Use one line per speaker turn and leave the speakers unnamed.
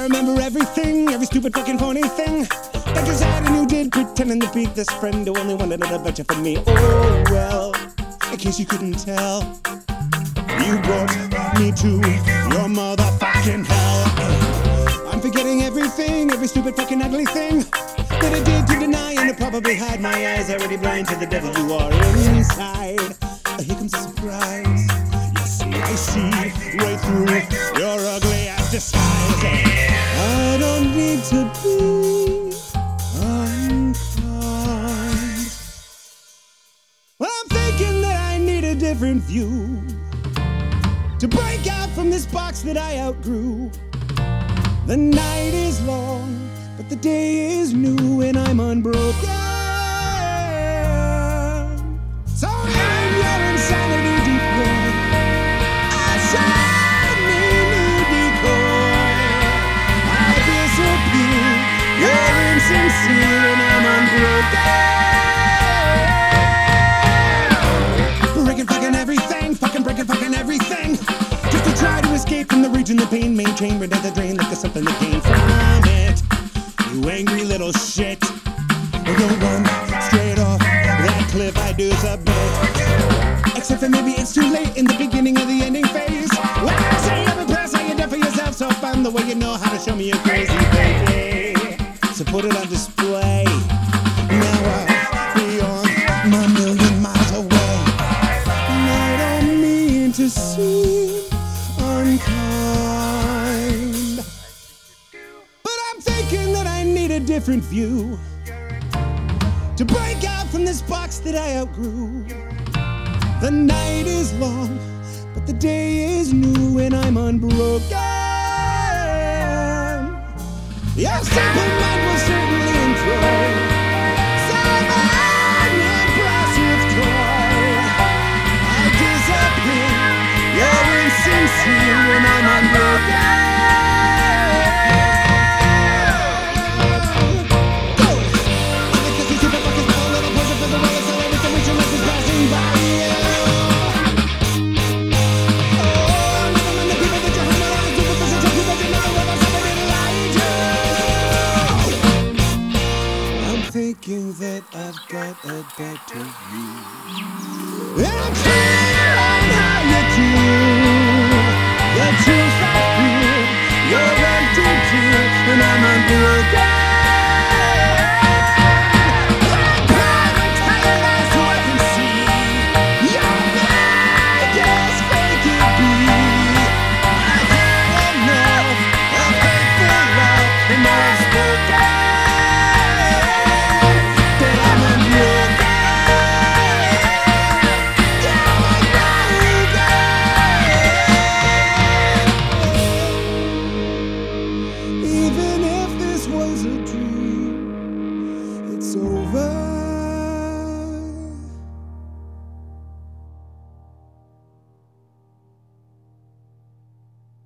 remember everything, every stupid fucking phony thing that you said and you did, pretending to be this friend who only wanted a better for me. Oh well, in case you couldn't tell, you brought me to your motherfucking hell. I'm forgetting everything, every stupid fucking ugly thing that I did to deny, and to probably hide my eyes already blind to the devil you are inside. Here comes a surprise. I see right through your ugly ass disguise. I don't need to be unkind. Well, I'm thinking that I need a different view to break out from this box that I outgrew. The night is long, but the day is new, and I'm unbroken. So in your insanity decoy, I shine me new decoy. I disappear, you're insincere, and I'm unbroken. Breaking fucking everything, fucking breaking fucking everything, just to try to escape from the region, the pain, maintain, rid of the drain, like there's something to gain from it. You angry little shit, you'll run straight off that cliff, I do submit. Except for maybe it's too late in the beginning of the ending phase. When I say I'm impressed, how you done for yourself so fun, the way you know how to show me you're crazy, baby. So put it on display. Now I'll be on my million miles away. And I don't mean to seem unkind, but I'm thinking that I need a different view to break out from this box that I outgrew. The night is long, but the day is new, and I'm unbroken. Your simple mind will certainly enjoy some unimpressive toy. I disappear, you're insincere, and I'm unbroken. Thinking that I've got a better view.